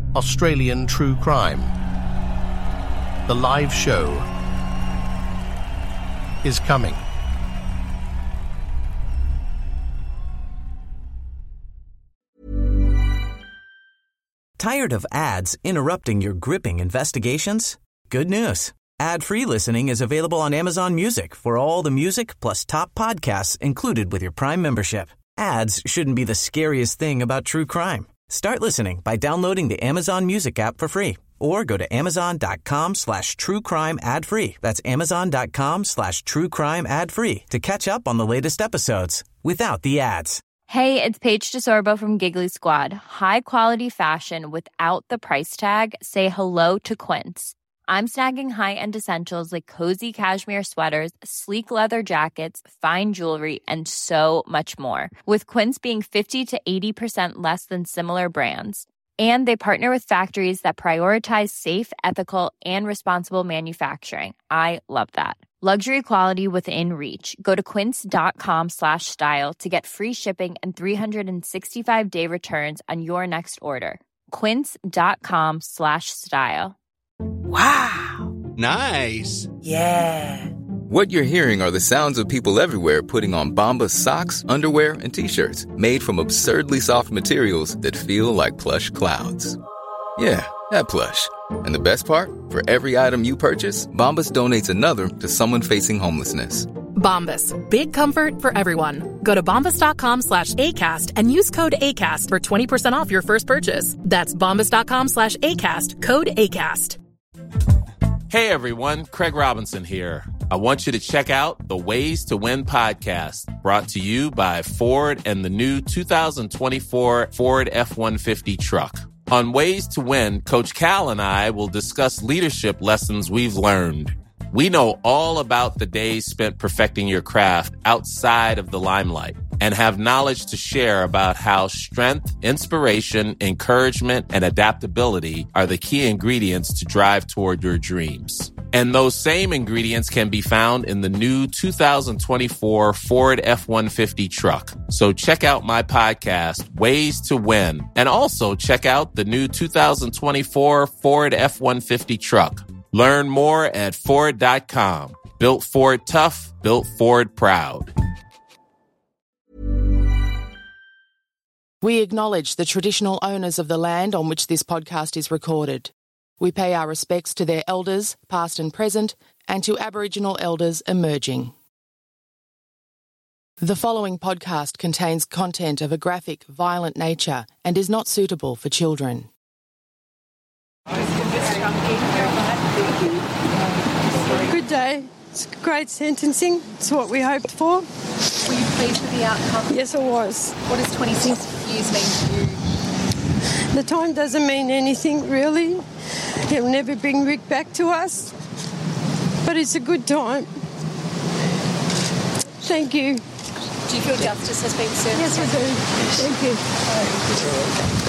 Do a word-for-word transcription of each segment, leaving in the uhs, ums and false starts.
Australian True Crime. The live show is coming. Tired of ads interrupting your gripping investigations? Good news. Ad-free listening is available on Amazon Music for all the music plus top podcasts included with your Prime membership. Ads shouldn't be the scariest thing about true crime. Start listening by downloading the Amazon Music app for free or go to amazon.com slash true crime ad free. That's amazon.com slash true crime ad free to catch up on the latest episodes without the ads. Hey, it's Paige DeSorbo from Giggly Squad. High quality fashion without the price tag. Say hello to Quince. I'm snagging high-end essentials like cozy cashmere sweaters, sleek leather jackets, fine jewelry, and so much more. With Quince being fifty to eighty percent less than similar brands. And they partner with factories that prioritize safe, ethical, and responsible manufacturing. I love that. Luxury quality within reach. Go to quince.com slash style to get free shipping and three sixty-five day returns on your next order. Quince.com slash style. Wow. Nice. Yeah. What you're hearing are the sounds of people everywhere putting on Bombas socks, underwear, and T-shirts made from absurdly soft materials that feel like plush clouds. Yeah, that plush. And the best part? For every item you purchase, Bombas donates another to someone facing homelessness. Bombas. Big comfort for everyone. Go to bombas.com slash ACAST and use code ACAST for twenty percent off your first purchase. That's bombas.com slash ACAST. Code ACAST. Hey everyone, Craig Robinson here. I want you to check out the Ways to Win podcast, brought to you by Ford and the new two thousand twenty-four Ford F one fifty truck. On Ways to Win, Coach Cal and I will discuss leadership lessons we've learned. We know all about the days spent perfecting your craft outside of the limelight and have knowledge to share about how strength, inspiration, encouragement, and adaptability are the key ingredients to drive toward your dreams. And those same ingredients can be found in the new two thousand twenty-four Ford F one fifty truck. So check out my podcast, Ways to Win, and also check out the new two thousand twenty-four Ford F one fifty truck. Learn more at Ford dot com. Built Ford tough, built Ford proud. We acknowledge the traditional owners of the land on which this podcast is recorded. We pay our respects to their elders, past and present, and to Aboriginal elders emerging. The following podcast contains content of a graphic, violent nature and is not suitable for children. Good day. It's great sentencing. It's what we hoped for. Were you pleased with the outcome? Yes, I was. What does twenty-six years mean to you? The time doesn't mean anything, really. It'll never bring Rick back to us. But it's a good time. Thank you. Do you feel justice has been served? Yes, I do. Thank you.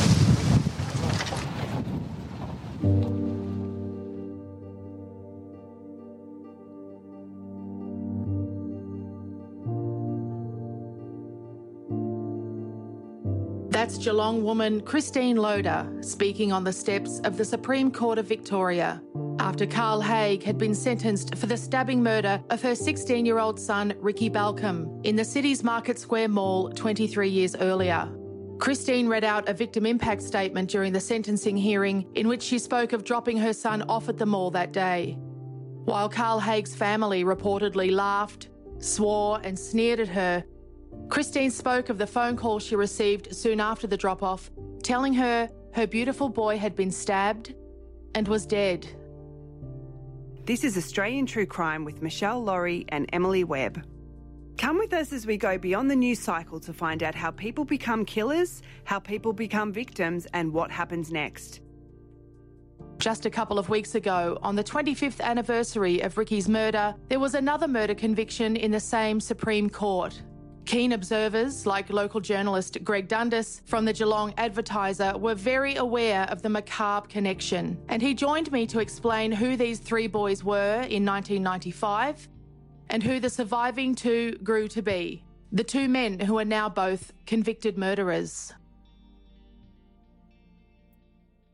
That's Geelong woman Christine Loader speaking on the steps of the Supreme Court of Victoria after Carl Haig had been sentenced for the stabbing murder of her sixteen-year-old son Ricky Balcombe in the city's Market Square Mall twenty-three years earlier. Christine read out a victim impact statement during the sentencing hearing in which she spoke of dropping her son off at the mall that day. While Carl Haig's family reportedly laughed, swore and sneered at her, Christine spoke of the phone call she received soon after the drop-off, telling her her beautiful boy had been stabbed and was dead. This is Australian True Crime with Michelle Laurie and Emily Webb. Come with us as we go beyond the news cycle to find out how people become killers, how people become victims, and what happens next. Just a couple of weeks ago, on the twenty-fifth anniversary of Ricky's murder, there was another murder conviction in the same Supreme Court. Keen observers, like local journalist Greg Dundas from the Geelong Advertiser, were very aware of the macabre connection, and he joined me to explain who these three boys were in nineteen ninety-five and who the surviving two grew to be, the two men who are now both convicted murderers.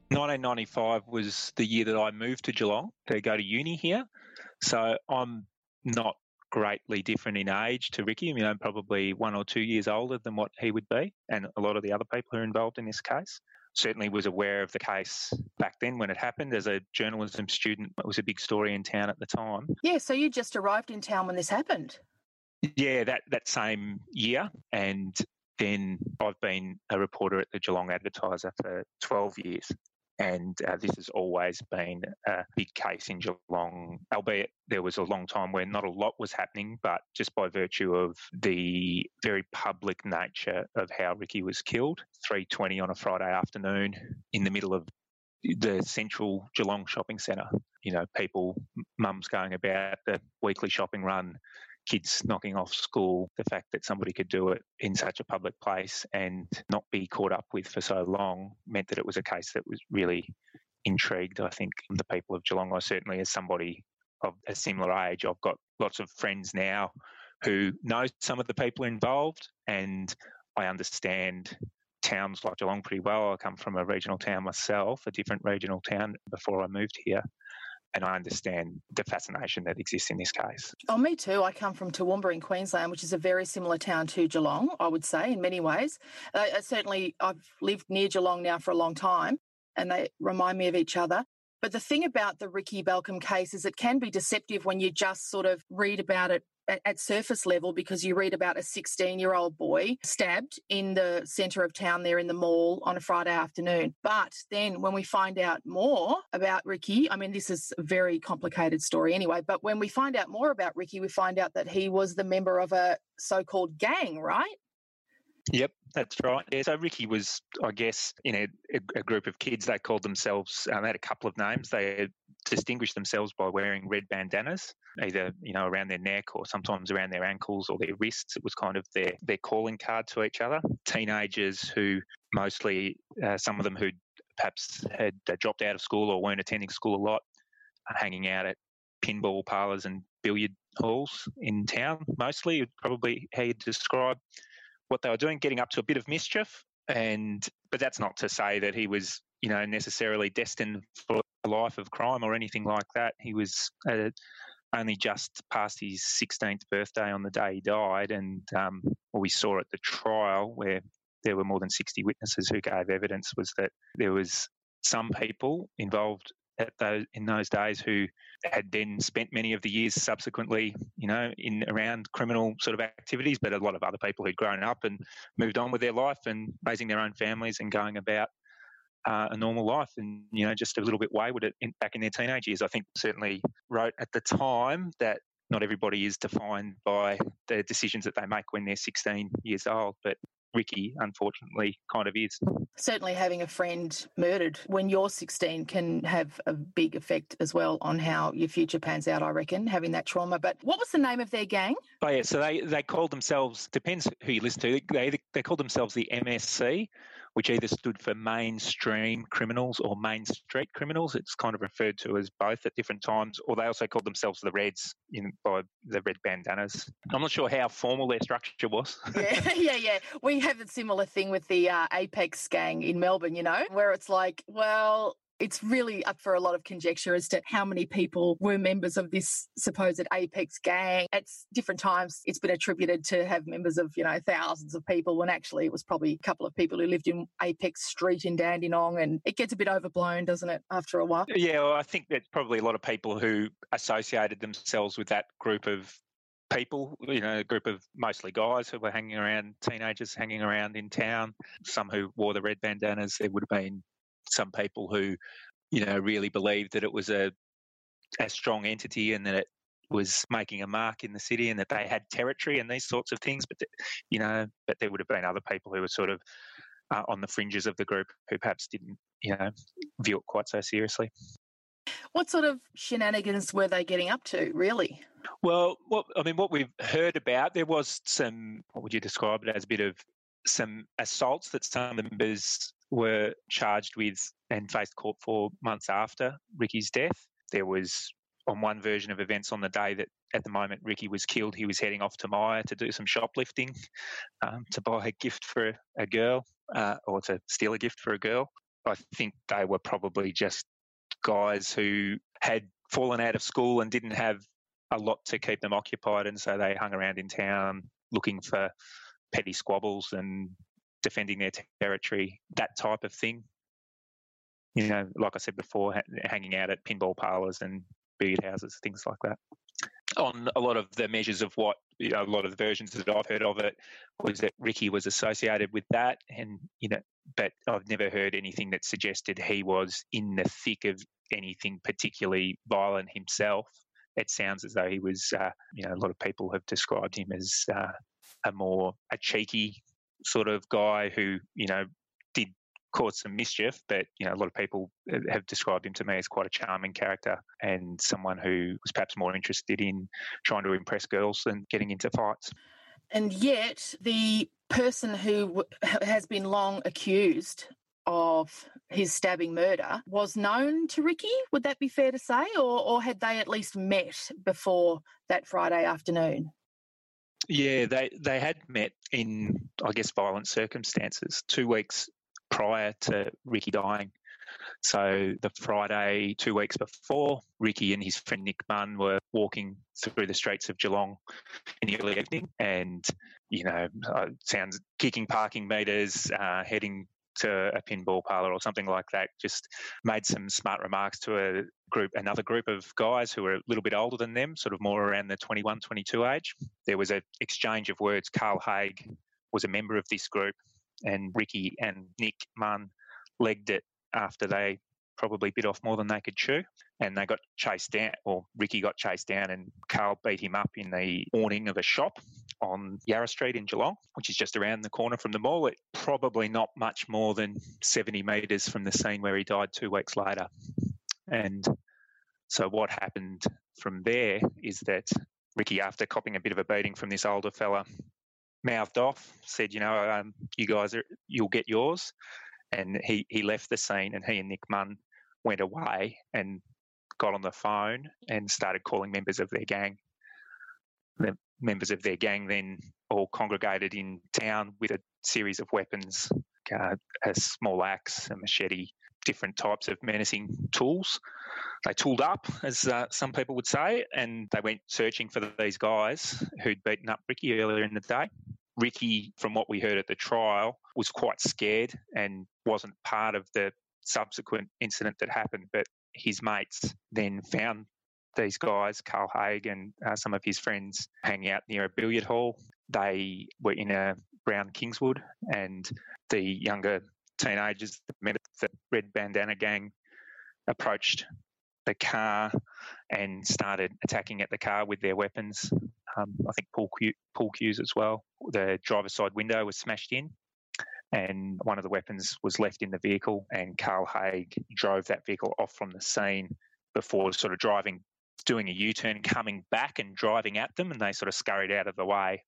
nineteen ninety-five was the year that I moved to Geelong to go to uni here. So I'm not greatly different in age to Ricky. You know, probably one or two years older than what he would be, and a lot of the other people who are involved in this case. Certainly was aware of the case back then when it happened. As a journalism student, it was a big story in town at the time. Yeah, so you just arrived in town when this happened? Yeah, that, that same year. And then I've been a reporter at the Geelong Advertiser for twelve years. And uh, this has always been a big case in Geelong, albeit there was a long time where not a lot was happening, but just by virtue of the very public nature of how Ricky was killed, three twenty on a Friday afternoon in the middle of the central Geelong shopping centre. You know, people, mums going about the weekly shopping run, kids knocking off school. The fact that somebody could do it in such a public place and not be caught up with for so long meant that it was a case that was really intrigued, I think, the people of Geelong. I certainly, as somebody of a similar age, I've got lots of friends now who know some of the people involved, and I understand towns like Geelong pretty well. I come from a regional town myself, a different regional town before I moved here. And I understand the fascination that exists in this case. Oh, me too. I come from Toowoomba in Queensland, which is a very similar town to Geelong, I would say, in many ways. Uh, certainly, I've lived near Geelong now for a long time, and they remind me of each other. But the thing about the Ricky Balcombe case is it can be deceptive when you just sort of read about it at, at surface level, because you read about a sixteen-year-old boy stabbed in the centre of town there in the mall on a Friday afternoon. But then when we find out more about Ricky, I mean, this is a very complicated story anyway, but when we find out more about Ricky, we find out that he was the member of a so-called gang, right? Yep, that's right. Yeah, so Ricky was, I guess, in a, a group of kids. They called themselves, um, they had a couple of names. They distinguished themselves by wearing red bandanas, either, you know, around their neck or sometimes around their ankles or their wrists. It was kind of their, their calling card to each other. Teenagers who mostly, uh, some of them who perhaps had uh, dropped out of school or weren't attending school a lot, uh, hanging out at pinball parlours and billiard halls in town, mostly, probably how you'd describe what they were doing, getting up to a bit of mischief. And but that's not to say that he was, you know, necessarily destined for a life of crime or anything like that. He was uh, only just past his sixteenth birthday on the day he died, and um, what we saw at the trial, where there were more than sixty witnesses who gave evidence, was that there was some people involved at those, in those days who had then spent many of the years subsequently, you know, in around criminal sort of activities, but a lot of other people who'd grown up and moved on with their life and raising their own families and going about uh, a normal life and, you know, just a little bit wayward in, back in their teenage years. I think certainly wrote at the time that not everybody is defined by the decisions that they make when they're sixteen years old, but Ricky, unfortunately, kind of is. Certainly having a friend murdered when you're sixteen can have a big effect as well on how your future pans out, I reckon, having that trauma. But what was the name of their gang? Oh, yeah, so they, they called themselves, depends who you listen to, they, they called themselves the M S C, which either stood for Mainstream Criminals or Main Street Criminals. It's kind of referred to as both at different times, or they also called themselves the Reds in, by the red bandanas. I'm not sure how formal their structure was. yeah, yeah, yeah. We have a similar thing with the uh, Apex gang in Melbourne, you know, where it's like, well, it's really up for a lot of conjecture as to how many people were members of this supposed Apex gang. At different times, it's been attributed to have members of, you know, thousands of people, when actually it was probably a couple of people who lived in Apex Street in Dandenong, and it gets a bit overblown, doesn't it, after a while? Yeah, well, I think there's probably a lot of people who associated themselves with that group of people, you know, a group of mostly guys who were hanging around, teenagers hanging around in town, some who wore the red bandanas. There would have been some people who, you know, really believed that it was a a strong entity and that it was making a mark in the city and that they had territory and these sorts of things. But, you know, but there would have been other people who were sort of uh, on the fringes of the group who perhaps didn't, you know, view it quite so seriously. What sort of shenanigans were they getting up to, really? Well, what I mean, what we've heard about, there was some, what would you describe it as, a bit of some assaults that some members were charged with and faced court for months after Ricky's death. There was, on one version of events, on the day that at the moment Ricky was killed, he was heading off to Myer to do some shoplifting, um, to buy a gift for a girl uh, or to steal a gift for a girl. I think they were probably just guys who had fallen out of school and didn't have a lot to keep them occupied, and so they hung around in town looking for petty squabbles and defending their territory, that type of thing. You know, like I said before, ha- hanging out at pinball parlours and billiard houses, things like that. On a lot of the measures of what, you know, a lot of the versions that I've heard of it was that Ricky was associated with that, and, you know, but I've never heard anything that suggested he was in the thick of anything particularly violent himself. It sounds as though he was, uh, you know, a lot of people have described him as uh, a more, a cheeky sort of guy who, you know, did cause some mischief, but, you know, a lot of people have described him to me as quite a charming character and someone who was perhaps more interested in trying to impress girls than getting into fights. And yet the person who has been long accused of his stabbing murder was known to Ricky, would that be fair to say, or, or had they at least met before that Friday afternoon? Yeah, they, they had met in, I guess, violent circumstances two weeks prior to Ricky dying. So the Friday, two weeks before, Ricky and his friend Nick Munn were walking through the streets of Geelong in the early evening and, you know, uh, sounds kicking parking meters, uh, heading to a pinball parlour or something like that, just made some smart remarks to a group, another group of guys who were a little bit older than them, sort of more around the twenty-one, twenty-two age. There was an exchange of words. Carl Haig was a member of this group, and Ricky and Nick Munn legged it after they probably bit off more than they could chew, and they got chased down, or Ricky got chased down, and Carl beat him up in the awning of a shop on Yarra Street in Geelong, which is just around the corner from the mall. It's probably not much more than seventy metres from the scene where he died two weeks later. And so what happened from there is that Ricky, after copping a bit of a beating from this older fella, mouthed off, said, you know, um, you guys, are, you'll get yours. And he, he left the scene, and he and Nick Munn went away and got on the phone and started calling members of their gang. The members of their gang then all congregated in town with a series of weapons, uh, a small axe, a machete, different types of menacing tools. They tooled up, as uh, some people would say, and they went searching for these guys who'd beaten up Ricky earlier in the day. Ricky, from what we heard at the trial, was quite scared and wasn't part of the subsequent incident that happened, but his mates then found these guys, Carl Haig and uh, some of his friends, hanging out near a billiard hall. They were in a brown Kingswood, and the younger teenagers, the Red Bandana Gang, approached the car and started attacking at the car with their weapons. Um, I think pool, cue, pool cues as well. The driver's side window was smashed in, and one of the weapons was left in the vehicle, and Carl Haig drove that vehicle off from the scene before sort of driving, doing a U-turn, coming back and driving at them, and they sort of scurried out of the way.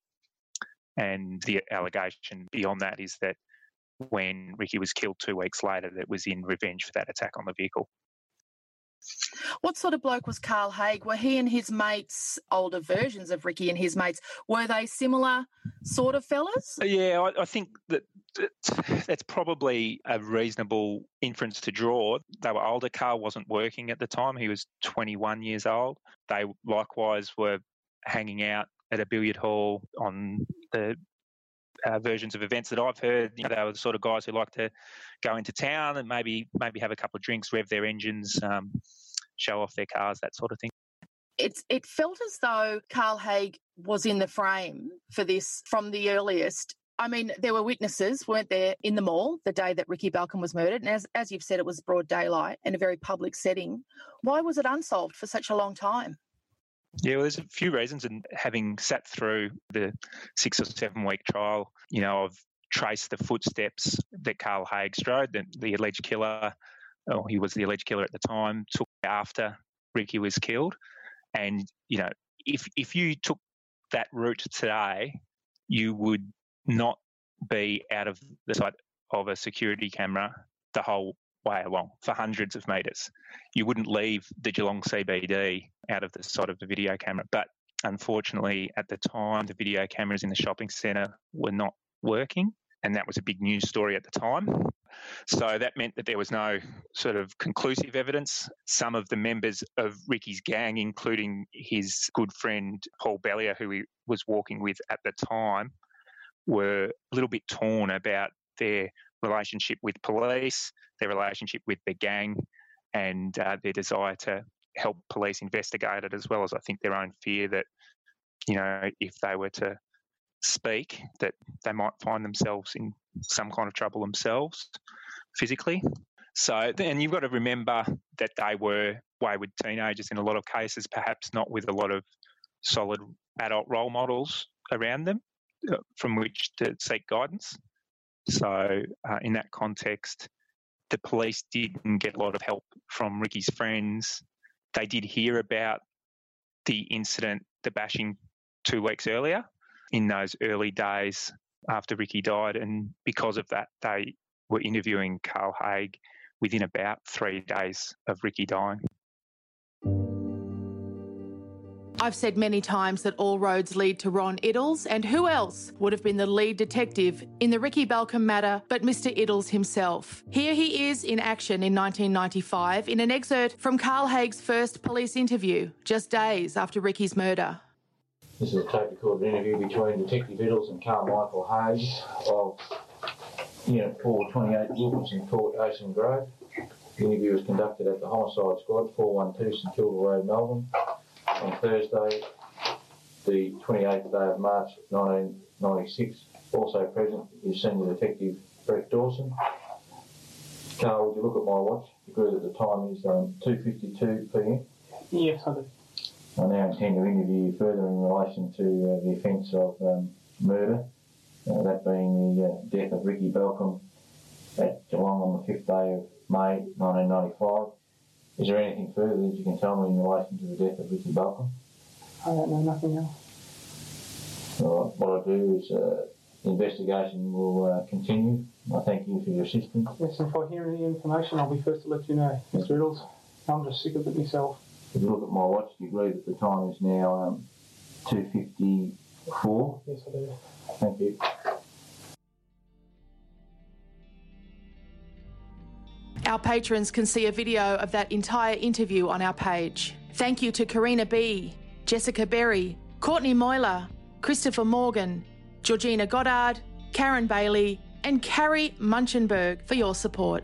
And the allegation beyond that is that when Ricky was killed two weeks later, that was in revenge for that attack on the vehicle. What sort of bloke was Carl Haig? Were he and his mates, older versions of Ricky and his mates, were they similar sort of fellas? Yeah, I, I think that, that that's probably a reasonable inference to draw. They were older. Carl wasn't working at the time. He was twenty-one years old. They likewise were hanging out at a billiard hall on the Uh, versions of events that I've heard. You know, they were the sort of guys who like to go into town and maybe maybe have a couple of drinks, rev their engines, um, show off their cars, that sort of thing. It's, it felt as though Carl Haig was in the frame for this from the earliest. I mean, there were witnesses, weren't there, in the mall the day that Ricky Balcombe was murdered. And as, as you've said, it was broad daylight in a very public setting. Why was it unsolved for such a long time? Yeah, well, there's a few reasons, and having sat through the six or seven week trial, you know, I've traced the footsteps that Carl Haig strode, the, the alleged killer, or he was the alleged killer at the time, took after Ricky was killed. And, you know, if if you took that route today, you would not be out of the sight of a security camera the whole way along for hundreds of metres. You wouldn't leave the Geelong C B D out of the sight of the video camera. But unfortunately, at the time, the video cameras in the shopping centre were not working, and that was a big news story at the time. So that meant that there was no sort of conclusive evidence. Some of the members of Ricky's gang, including his good friend Paul Bellier, who he was walking with at the time, were a little bit torn about their relationship with police, their relationship with the gang, and uh, their desire to help police investigate it, as well as I think their own fear that, you know, if they were to speak, that they might find themselves in some kind of trouble themselves physically. So, and you've got to remember that they were wayward teenagers in a lot of cases, perhaps not with a lot of solid adult role models around them uh, from which to seek guidance. So uh, in that context, the police didn't get a lot of help from Ricky's friends. They did hear about the incident, the bashing, two weeks earlier in those early days after Ricky died, and because of that, they were interviewing Carl Haig within about three days of Ricky dying. I've said many times that all roads lead to Ron Iddles, and who else would have been the lead detective in the Ricky Balcombe matter but Mister Iddles himself. Here he is in action in nineteen ninety-five in an excerpt from Carl Haig's first police interview, just days after Ricky's murder. This is a tape recorded interview between Detective Iddles and Carmichael Haig of Unit four twenty-eight Wilkinson Court, Ocean Grove. The interview was conducted at the Homicide Squad, four one two St Kilda Road, Melbourne, on Thursday, the twenty-eighth day of March nineteen ninety-six. Also present is Senior Detective Brett Dawson. Carl, would you look at my watch? Agree that the time is um, two fifty-two p m? Yes, I do. I now intend to interview you further in relation to uh, the offence of um, murder, uh, that being the uh, death of Ricky Balcombe at Geelong on the fifth day of May nineteen ninety-five. Is there anything further that you can tell me in relation to the death of Ricky Balcombe? I don't know nothing else. All right, what I'll do is uh, the investigation will uh, continue. I thank you for your assistance. Yes, and if I hear any information, I'll be first to let you know, Mister Iddles. I'm just sick of it myself. If you look at my watch, do you agree that the time is now um, two fifty-four? Yes, I do. Thank you. Our patrons can see a video of that entire interview on our page. Thank you to Karina B, Jessica Berry, Courtney Moyler, Christopher Morgan, Georgina Goddard, Karen Bailey, and Carrie Munchenberg for your support.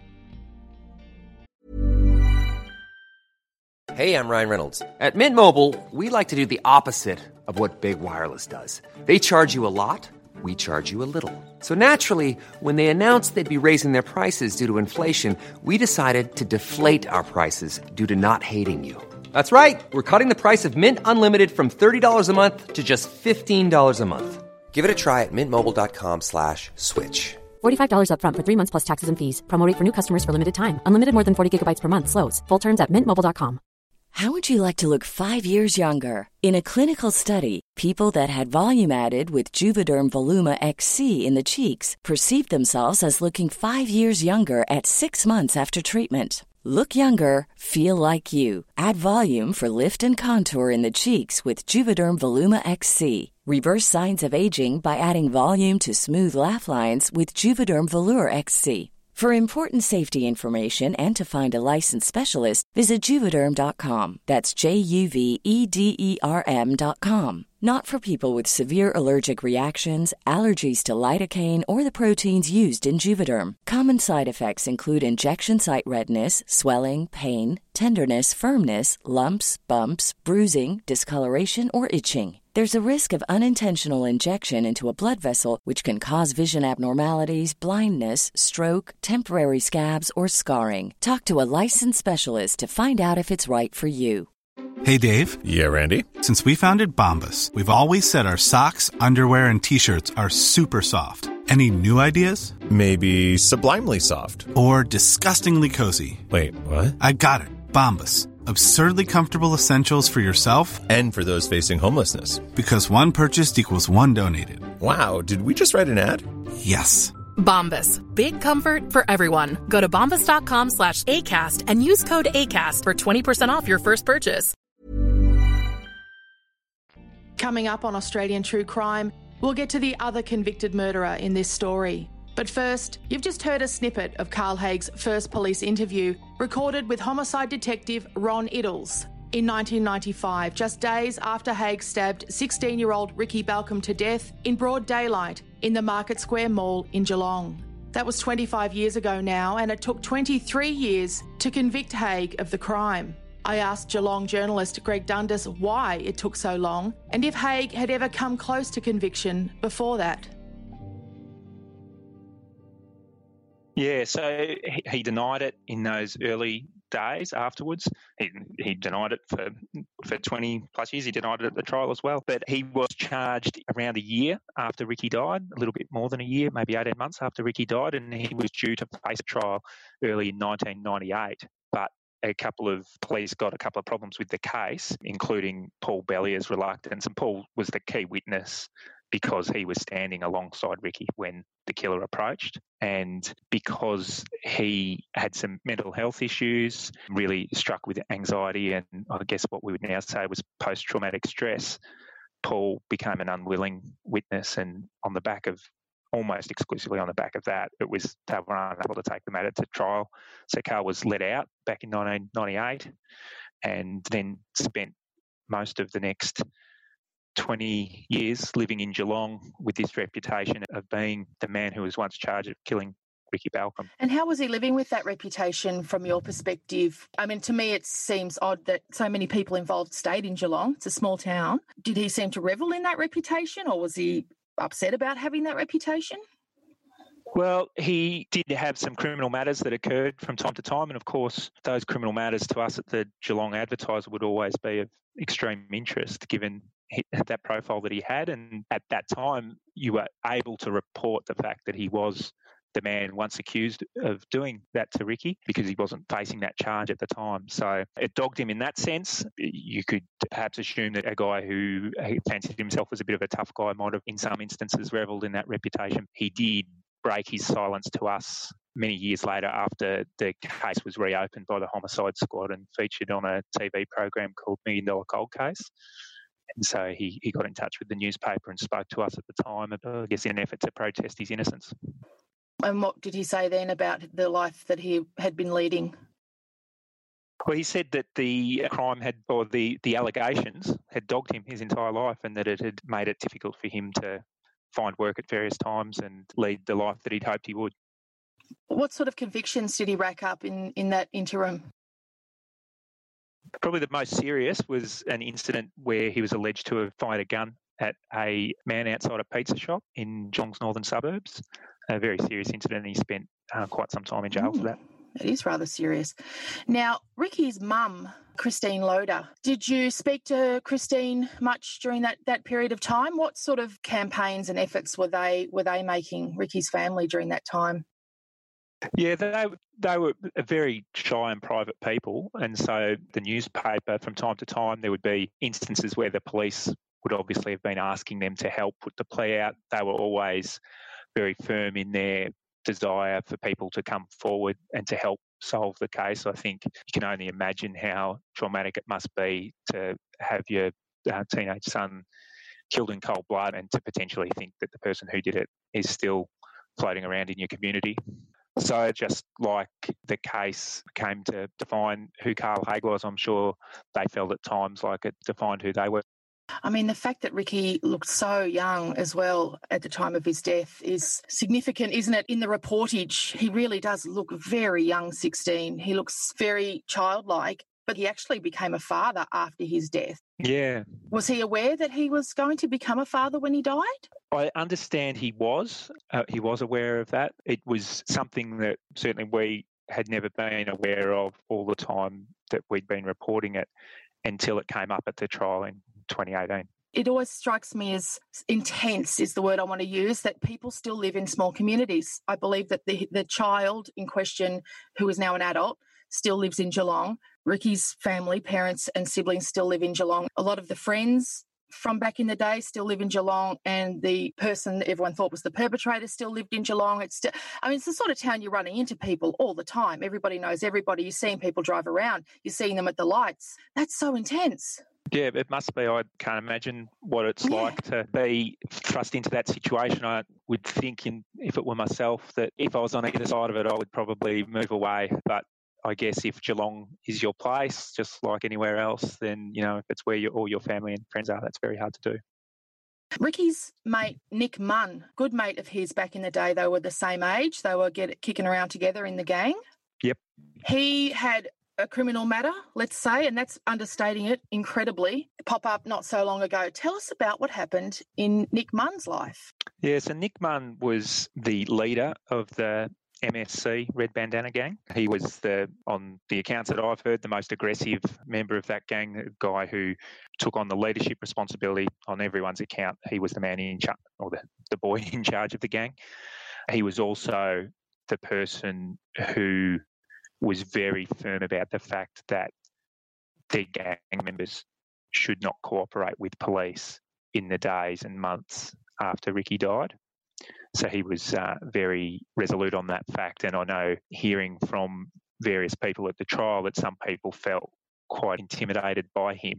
Hey, I'm Ryan Reynolds. At Mint Mobile, we like to do the opposite of what Big Wireless does. They charge you a lot, we charge you a little. So naturally, when they announced they'd be raising their prices due to inflation, we decided to deflate our prices due to not hating you. That's right. We're cutting the price of Mint Unlimited from thirty dollars a month to just fifteen dollars a month. Give it a try at mintmobile.com slash switch. forty-five dollars up front for three months plus taxes and fees. Promo rate for new customers for limited time. Unlimited more than forty gigabytes per month slows. Full terms at mint mobile dot com. How would you like to look five years younger? In a clinical study, people that had volume added with Juvederm Voluma X C in the cheeks perceived themselves as looking five years younger at six months after treatment. Look younger, feel like you. Add volume for lift and contour in the cheeks with Juvederm Voluma X C. Reverse signs of aging by adding volume to smooth laugh lines with Juvederm Volure X C. For important safety information and to find a licensed specialist, visit Juvederm dot com. That's J U V E D E R M dot com. Not for people with severe allergic reactions, allergies to lidocaine, or the proteins used in Juvederm. Common side effects include injection site redness, swelling, pain, tenderness, firmness, lumps, bumps, bruising, discoloration, or itching. There's a risk of unintentional injection into a blood vessel, which can cause vision abnormalities, blindness, stroke, temporary scabs, or scarring. Talk to a licensed specialist to find out if it's right for you. Hey, Dave. Yeah, Randy. Since we founded Bombas, we've always said our socks, underwear, and T-shirts are super soft. Any new ideas? Maybe sublimely soft. Or disgustingly cozy. Wait, what? I got it. Bombas. Absurdly comfortable essentials for yourself and for those facing homelessness. Because one purchased equals one donated. Wow, did we just write an ad? Yes. Bombas. Big comfort for everyone. Go to bombas.com slash ACAST and use code ACAST for twenty percent off your first purchase. Coming up on Australian True Crime, we'll get to the other convicted murderer in this story. But first, you've just heard a snippet of Carl Haig's first police interview, recorded with homicide detective Ron Iddles in nineteen ninety-five, just days after Haig stabbed sixteen-year-old Ricky Balcombe to death in broad daylight in the Market Square Mall in Geelong. That was twenty-five years ago now, and it took twenty-three years to convict Haig of the crime. I asked Geelong journalist Greg Dundas why it took so long and if Haig had ever come close to conviction before that. Yeah, so he, he denied it in those early days afterwards. He, he denied it for for twenty plus years. He denied it at the trial as well. But he was charged around a year after Ricky died, a little bit more than a year, maybe eighteen months after Ricky died, and he was due to face a trial early in nineteen ninety-eight. But a couple of police got a couple of problems with the case, including Paul Bellier's reluctance. And Paul was the key witness because he was standing alongside Ricky when the killer approached. And because he had some mental health issues, really struck with anxiety and I guess what we would now say was post-traumatic stress, Paul became an unwilling witness. And on the back of, almost exclusively on the back of that, it was they were unable to take the matter to trial. So Carl was let out back in nineteen ninety-eight and then spent most of the next twenty years living in Geelong with this reputation of being the man who was once charged of killing Ricky Balcombe. And how was he living with that reputation from your perspective? I mean, to me, it seems odd that so many people involved stayed in Geelong. It's a small town. Did he seem to revel in that reputation, or was he upset about having that reputation? Well, he did have some criminal matters that occurred from time to time. And of course, those criminal matters to us at the Geelong Advertiser would always be of extreme interest given that profile that he had. And at that time, you were able to report the fact that he was the man once accused of doing that to Ricky because he wasn't facing that charge at the time. So it dogged him in that sense. You could perhaps assume that a guy who fancied himself as a bit of a tough guy might have in some instances revelled in that reputation. He did break his silence to us many years later after the case was reopened by the Homicide Squad and featured on a T V program called Million Dollar Cold Case. And so he, he got in touch with the newspaper and spoke to us at the time, I guess in an effort to protest his innocence. And what did he say then about the life that he had been leading? Well, he said that the crime had, or the, the allegations had dogged him his entire life and that it had made it difficult for him to find work at various times and lead the life that he'd hoped he would. What sort of convictions did he rack up in, in that interim? Probably the most serious was an incident where he was alleged to have fired a gun at a man outside a pizza shop in Geelong's northern suburbs. A very serious incident, and he spent uh, quite some time in jail mm, for that. It is rather serious. Now, Ricky's mum, Christine Loader, did you speak to Christine much during that, that period of time? What sort of campaigns and efforts were they were they making, Ricky's family, during that time? Yeah, they they were very shy and private people, and so the newspaper, from time to time, there would be instances where the police would obviously have been asking them to help put the plea out. They were always very firm in their desire for people to come forward and to help solve the case. I think you can only imagine how traumatic it must be to have your uh, teenage son killed in cold blood and to potentially think that the person who did it is still floating around in your community. So just like the case came to define who Carl Haig was, I'm sure they felt at times like it defined who they were. I mean, the fact that Ricky looked so young as well at the time of his death is significant, isn't it? In the reportage, he really does look very young, sixteen. He looks very childlike, but he actually became a father after his death. Yeah. Was he aware that he was going to become a father when he died? I understand he was. Uh, he was aware of that. It was something that certainly we had never been aware of all the time that we'd been reporting it until it came up at the trial in twenty eighteen. It always strikes me as intense is the word I want to use, that people still live in small communities. I believe that the the child in question, who is now an adult, still lives in Geelong. Ricky's family, parents and siblings still live in Geelong. A lot of the friends from back in the day still live in Geelong, and the person that everyone thought was the perpetrator still lived in Geelong. It's still, I mean, it's the sort of town you're running into people all the time. Everybody knows everybody. You're seeing people drive around. You're seeing them at the lights. That's so intense. Yeah, it must be. I can't imagine what it's yeah. like to be thrust into that situation. I would think, in, if it were myself, that if I was on either side of it, I would probably move away. But I guess if Geelong is your place, just like anywhere else, then, you know, if it's where you, all your family and friends are, that's very hard to do. Ricky's mate, Nick Munn, good mate of his back in the day. They were the same age. They were get, kicking around together in the gang. Yep. He had a criminal matter, let's say, and that's understating it incredibly, pop up not so long ago. Tell us about what happened in Nick Munn's life. Yeah, so Nick Munn was the leader of the M S C Red Bandana Gang. He was, the, on the accounts that I've heard, the most aggressive member of that gang, the guy who took on the leadership responsibility on everyone's account. He was the man in charge, or the, the boy in charge of the gang. He was also the person who was very firm about the fact that their gang members should not cooperate with police in the days and months after Ricky died. So he was uh, very resolute on that fact. And I know, hearing from various people at the trial, that some people felt quite intimidated by him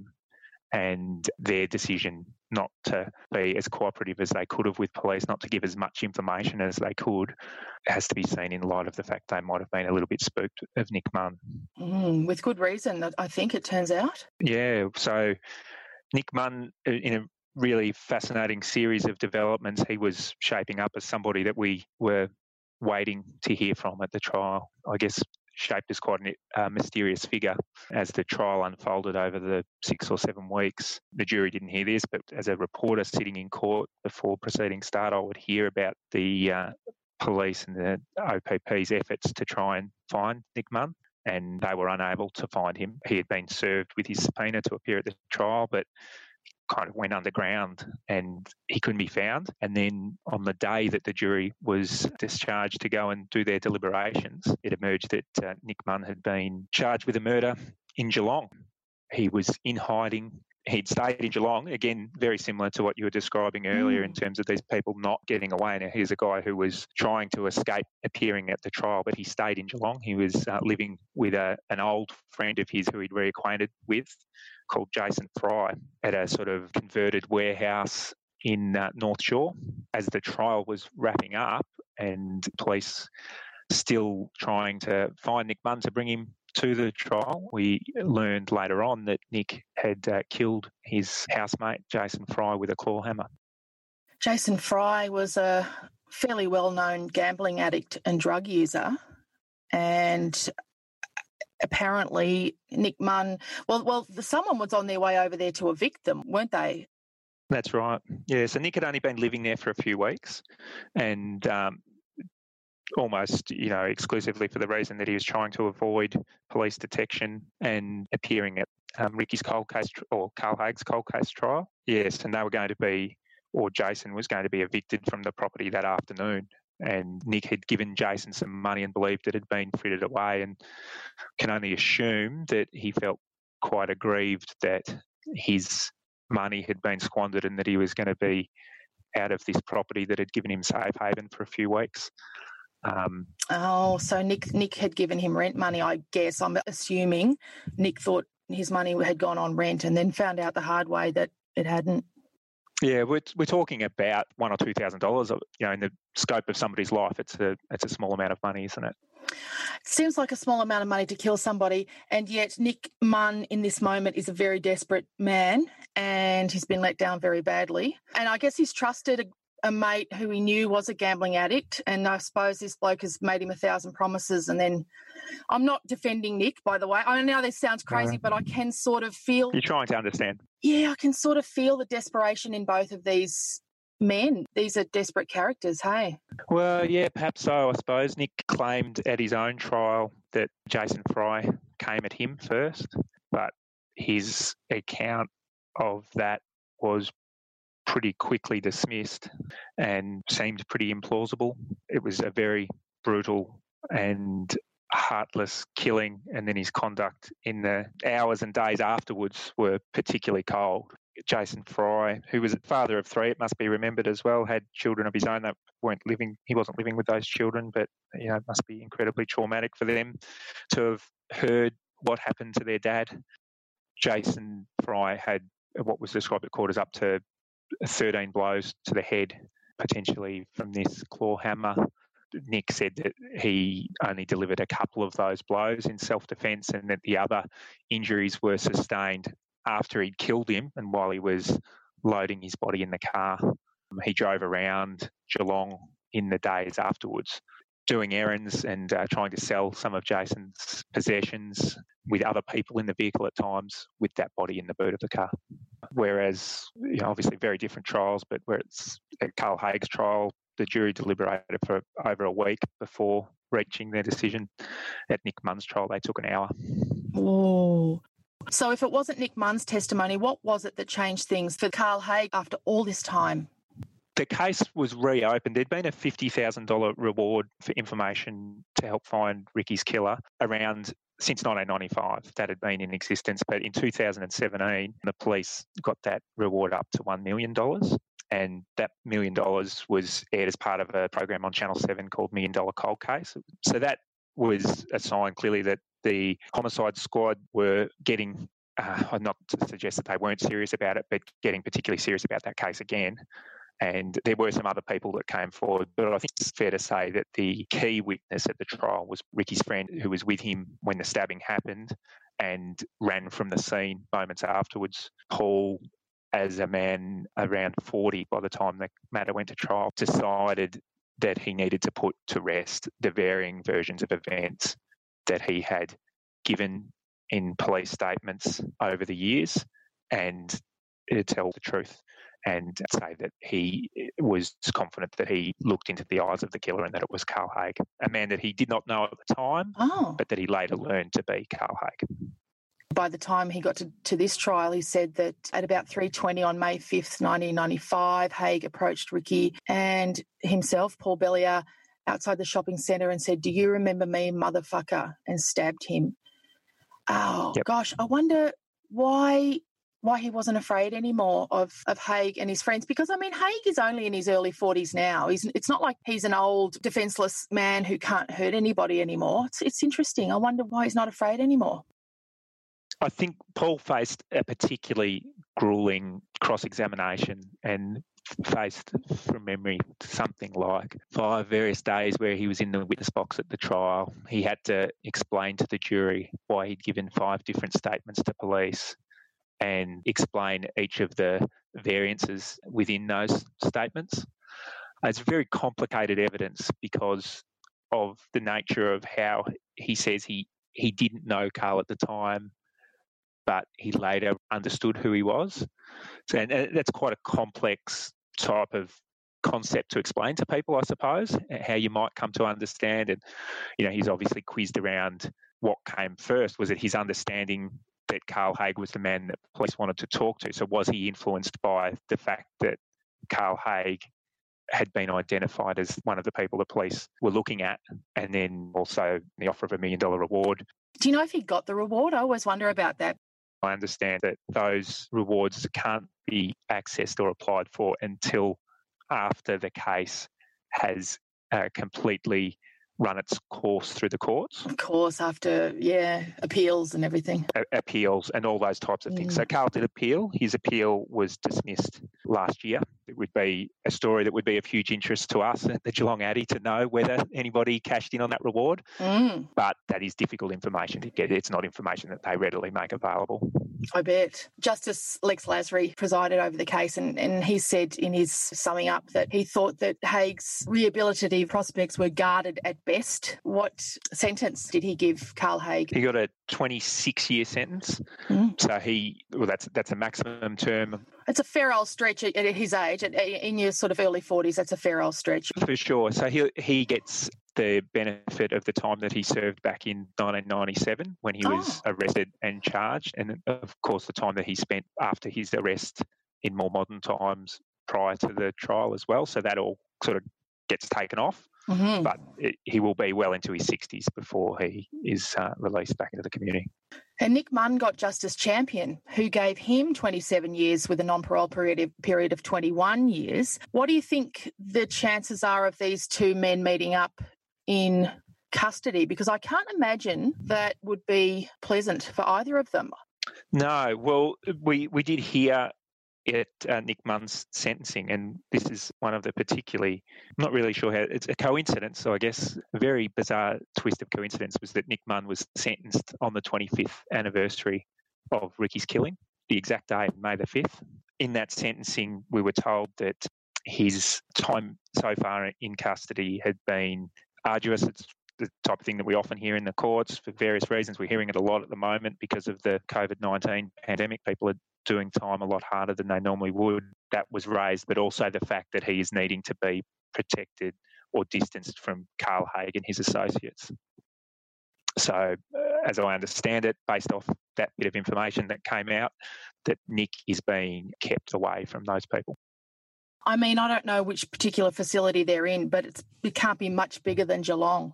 and their decision not to be as cooperative as they could have with police, not to give as much information as they could, has to be seen in light of the fact they might have been a little bit spooked of Nick Munn. Mm, with good reason, I think it turns out. Yeah, so Nick Munn, in a really fascinating series of developments, he was shaping up as somebody that we were waiting to hear from at the trial. I guess shaped as quite a uh, mysterious figure as the trial unfolded over the six or seven weeks. The jury didn't hear this, but as a reporter sitting in court before proceedings start, I would hear about the uh, police and the O P P's efforts to try and find Nick Munn, and they were unable to find him. He had been served with his subpoena to appear at the trial, but kind of went underground and he couldn't be found. And then on the day that the jury was discharged to go and do their deliberations, it emerged that uh, Nick Munn had been charged with a murder in Geelong. He was in hiding. He'd stayed in Geelong, again, very similar to what you were describing earlier mm. in terms of these people not getting away. Now, here's a guy who was trying to escape appearing at the trial, but he stayed in Geelong. He was uh, living with a, an old friend of his who he'd reacquainted with, called Jason Fry, at a sort of converted warehouse in uh, North Shore. As the trial was wrapping up and police still trying to find Nick Munn to bring him to the trial, we learned later on that Nick had uh, killed his housemate, Jason Fry, with a claw hammer. Jason Fry was a fairly well-known gambling addict and drug user, and apparently Nick Munn, well, well, someone was on their way over there to evict them, weren't they? That's right. Yeah, so Nick had only been living there for a few weeks, and um, almost, you know, exclusively for the reason that he was trying to avoid police detection and appearing at um, Ricky's cold case, or Carl Haig's cold case trial. Yes, and they were going to be, or Jason was going to be evicted from the property that afternoon. And Nick had given Jason some money and believed it had been frittered away, and can only assume that he felt quite aggrieved that his money had been squandered and that he was going to be out of this property that had given him safe haven for a few weeks. Um, oh, so Nick Nick had given him rent money, I guess. I'm assuming Nick thought his money had gone on rent and then found out the hard way that it hadn't. Yeah, we're we're talking about one or two thousand dollars. You know, in the scope of somebody's life, it's a it's a small amount of money, isn't it? It seems like a small amount of money to kill somebody, and yet Nick Munn in this moment is a very desperate man, and he's been let down very badly. And I guess he's trusted a, a mate who he knew was a gambling addict, and I suppose this bloke has made him a thousand promises, and then I'm not defending Nick, by the way. I know this sounds crazy, no. but I can sort of feel... You're trying to understand. Yeah, I can sort of feel the desperation in both of these men. These are desperate characters, hey? Well, yeah, perhaps so, I suppose. Nick claimed at his own trial that Jason Fry came at him first, but his account of that was pretty quickly dismissed and seemed pretty implausible. It was a very brutal and heartless killing, and then his conduct in the hours and days afterwards were particularly cold. Jason Fry, who was a father of three, it must be remembered as well, had children of his own that weren't living, he wasn't living with those children, but you know, it must be incredibly traumatic for them to have heard what happened to their dad. Jason Fry had what was described at court as up to thirteen blows to the head, potentially from this claw hammer. Nick said that he only delivered a couple of those blows in self-defence and that the other injuries were sustained after he'd killed him and while he was loading his body in the car. He drove around Geelong in the days afterwards, doing errands and uh, trying to sell some of Jason's possessions with other people in the vehicle at times with that body in the boot of the car. Whereas, you know, obviously very different trials, but where it's at Carl Haig's trial, the jury deliberated for over a week before reaching their decision. At Nick Munn's trial, they took an hour. Oh. So if it wasn't Nick Munn's testimony, what was it that changed things for Carl Haig after all this time? The case was reopened. There'd been a fifty thousand dollars reward for information to help find Ricky's killer around since nineteen ninety-five. That had been in existence. But in two thousand seventeen, the police got that reward up to one million dollars. And that million dollars was aired as part of a program on Channel seven called Million Dollar Cold Case. So that was a sign clearly that the homicide squad were getting, uh, not to suggest that they weren't serious about it, but getting particularly serious about that case again. And there were some other people that came forward, but I think it's fair to say that the key witness at the trial was Ricky's friend who was with him when the stabbing happened and ran from the scene moments afterwards. Paul, as a man around forty by the time the matter went to trial, decided that he needed to put to rest the varying versions of events that he had given in police statements over the years and tell the truth and say that he was confident that he looked into the eyes of the killer and that it was Carl Haig, a man that he did not know at the time, oh. but that he later learned to be Carl Haig. By the time he got to, to this trial, he said that at about three twenty on May fifth, nineteen ninety-five, Haig approached Ricky and himself, Paul Bellier, outside the shopping centre and said, "Do you remember me, motherfucker?" and stabbed him. Oh, yep. Gosh, I wonder why why he wasn't afraid anymore of, of Haig and his friends. Because, I mean, Haig is only in his early forties now. He's, it's not like he's an old, defenceless man who can't hurt anybody anymore. It's, it's interesting. I wonder why he's not afraid anymore. I think Paul faced a particularly gruelling cross-examination and faced, from memory, something like five various days where he was in the witness box at the trial. He had to explain to the jury why he'd given five different statements to police and explain each of the variances within those statements. It's very complicated evidence because of the nature of how he says he, he didn't know Carl at the time, but he later understood who he was. So, and that's quite a complex type of concept to explain to people, I suppose, how you might come to understand. And, you know, he's obviously quizzed around what came first. Was it his understanding that Carl Haig was the man that police wanted to talk to? So was he influenced by the fact that Carl Haig had been identified as one of the people the police were looking at, and then also the offer of a million dollar reward? Do you know if he got the reward? I always wonder about that. I understand that those rewards can't be accessed or applied for until after the case has uh, completely run its course through the courts. Of course, after, yeah, appeals and everything. A- appeals and all those types of things. Mm. So Carl did appeal. His appeal was dismissed last year. It would be a story that would be of huge interest to us at the Geelong Addy to know whether anybody cashed in on that reward. Mm. But that is difficult information to get. It's not information that they readily make available. I bet. Justice Lex Lasry presided over the case, and, and he said in his summing up that he thought that Haig's rehabilitative prospects were guarded at best. What sentence did he give Carl Haig? He got a twenty-six year sentence. Mm. So he, well, that's that's a maximum term. It's a fair old stretch at, at his age. At, in your sort of early forties, that's a fair old stretch. For sure. So he he gets the benefit of the time that he served back in nineteen ninety-seven when he oh. was arrested and charged, and of course the time that he spent after his arrest in more modern times prior to the trial as well. So that all sort of gets taken off. Mm-hmm. But it, he will be well into his sixties before he is uh, released back into the community. And Nick Munn got Justice Champion, who gave him twenty-seven years with a non-parole period of, period of twenty-one years. What do you think the chances are of these two men meeting up in custody? Because I can't imagine that would be pleasant for either of them. No, well, we, we did hear at uh, Nick Munn's sentencing, and this is one of the particularly, I'm not really sure how, it's a coincidence, so I guess a very bizarre twist of coincidence was that Nick Munn was sentenced on the twenty-fifth anniversary of Ricky's killing, the exact day, May the fifth. In that sentencing, we were told that his time so far in custody had been arduous. It's the type of thing that we often hear in the courts for various reasons. We're hearing it a lot at the moment because of the COVID nineteen pandemic. People are doing time a lot harder than they normally would. That was raised, but also the fact that he is needing to be protected or distanced from Carl Haig and his associates. So, uh, as I understand it, based off that bit of information that came out, that Nick is being kept away from those people. I mean, I don't know which particular facility they're in, but it's, it can't be much bigger than Geelong.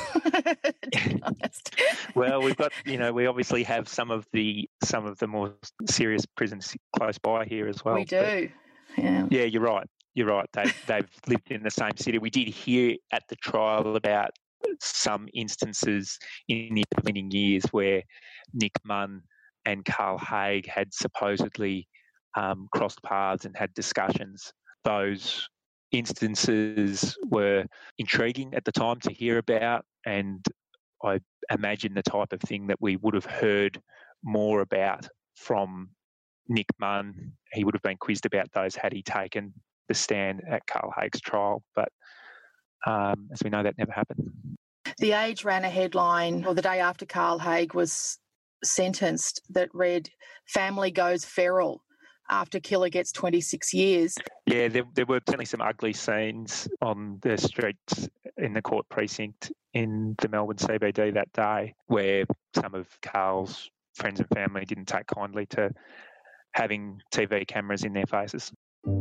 Well, we've got, you know, we obviously have some of the some of the more serious prisons close by here as well. We do. But, yeah. Yeah, you're right. You're right. They they've lived in the same city. We did hear at the trial about some instances in the intervening years where Nick Munn and Carl Haig had supposedly um, crossed paths and had discussions. Those instances were intriguing at the time to hear about, and I imagine the type of thing that we would have heard more about from Nick Munn. He would have been quizzed about those had he taken the stand at Carl Haig's trial, but um, as we know, that never happened. The Age ran a headline, or the day after Carl Haig was sentenced, that read, "Family goes feral after killer gets twenty-six years. Yeah, there, there were certainly some ugly scenes on the streets in the court precinct in the Melbourne C B D that day, where some of Carl's friends and family didn't take kindly to having T V cameras in their faces.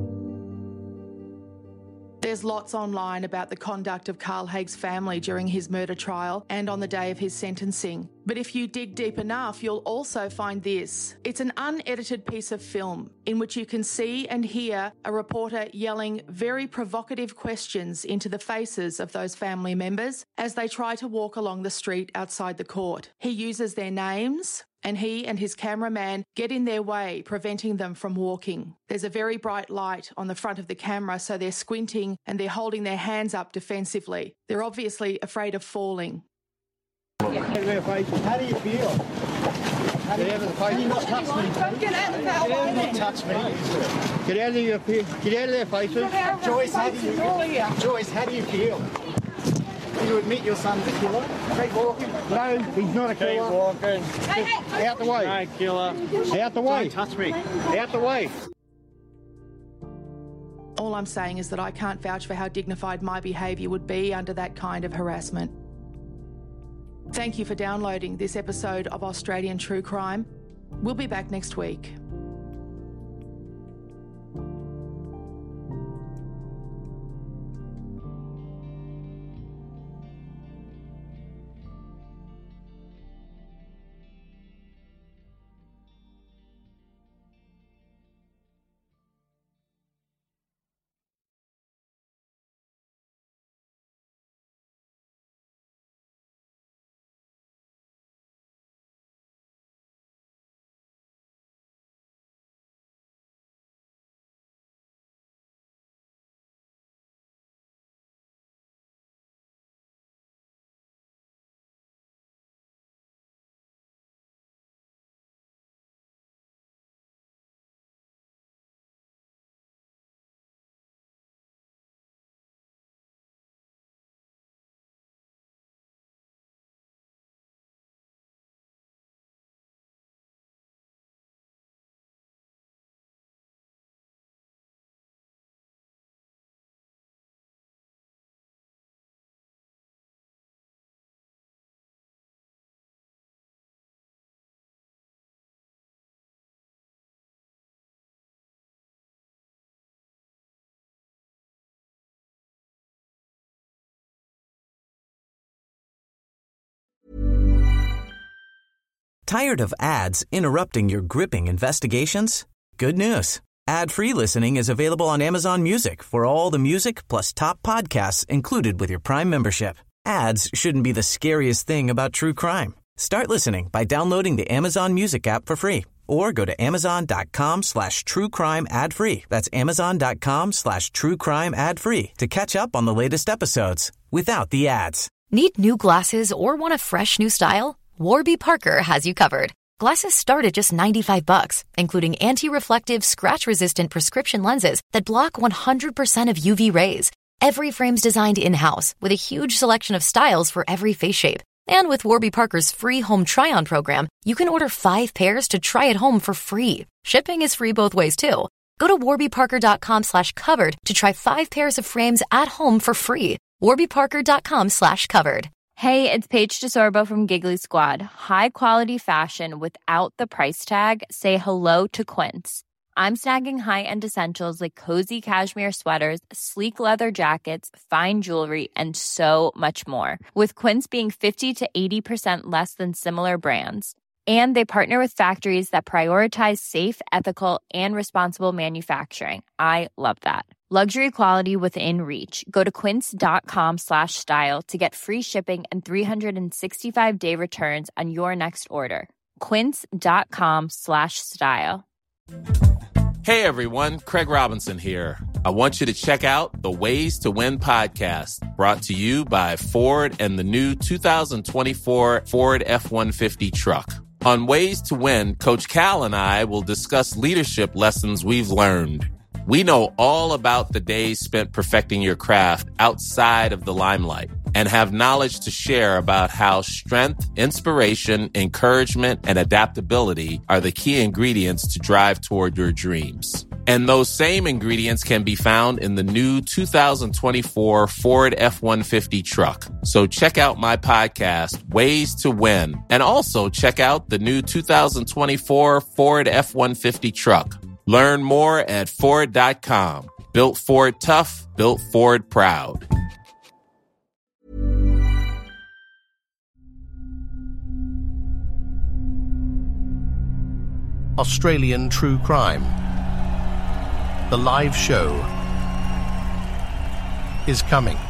There's lots online about the conduct of Carl Haig's family during his murder trial and on the day of his sentencing. But if you dig deep enough, you'll also find this. It's an unedited piece of film in which you can see and hear a reporter yelling very provocative questions into the faces of those family members as they try to walk along the street outside the court. He uses their names, and he and his cameraman get in their way, preventing them from walking. There's a very bright light on the front of the camera, so they're squinting and they're holding their hands up defensively. They're obviously afraid of falling. How do you feel? How do you, can you not touch me? Don't get out of the car. Not touch me. Get out of your get out of their faces. Joyce, how do you feel? Joyce, how do you feel? Do you admit your son's a killer? Keep walking. No, he's not a killer. Keep walking. Hey, hey, out the way. No killer. Out the way. Don't touch me. Out the way. All I'm saying is that I can't vouch for how dignified my behaviour would be under that kind of harassment. Thank you for downloading this episode of Australian True Crime. We'll be back next week. Tired of ads interrupting your gripping investigations? Good news. Ad-free listening is available on Amazon Music for all the music plus top podcasts included with your Prime membership. Ads shouldn't be the scariest thing about true crime. Start listening by downloading the Amazon Music app for free Or go to amazon.com slash true crime ad free. That's amazon.com slash true crime ad free to catch up on the latest episodes without the ads. Need new glasses or want a fresh new style? Warby Parker has you covered. Glasses start at just ninety-five bucks, including anti-reflective, scratch-resistant prescription lenses that block one hundred percent of U V rays. Every frame's designed in-house with a huge selection of styles for every face shape. And with Warby Parker's free home try-on program, you can order five pairs to try at home for free. Shipping is free both ways, too. Go to warbyparker.com slash covered to try five pairs of frames at home for free. warbyparker.com slash covered. Hey, it's Paige DeSorbo from Giggly Squad. High quality fashion without the price tag. Say hello to Quince. I'm snagging high-end essentials like cozy cashmere sweaters, sleek leather jackets, fine jewelry, and so much more. With Quince being fifty to eighty percent less than similar brands. And they partner with factories that prioritize safe, ethical, and responsible manufacturing. I love that. Luxury quality within reach. Go to quince.com slash style to get free shipping and three sixty-five day returns on your next order. Quince.com slash style. Hey everyone, Craig Robinson here. I want you to check out the Ways to Win podcast, brought to you by Ford and the new two thousand twenty-four Ford F one fifty truck. On Ways to Win, Coach Cal and I will discuss leadership lessons we've learned. We know all about the days spent perfecting your craft outside of the limelight and have knowledge to share about how strength, inspiration, encouragement, and adaptability are the key ingredients to drive toward your dreams. And those same ingredients can be found in the new two thousand twenty-four Ford F one fifty truck. So check out my podcast, Ways to Win, and also check out the new two thousand twenty-four Ford F one fifty truck. Learn more at Ford dot com. Built Ford tough, built Ford proud. Australian True Crime. The live show is coming.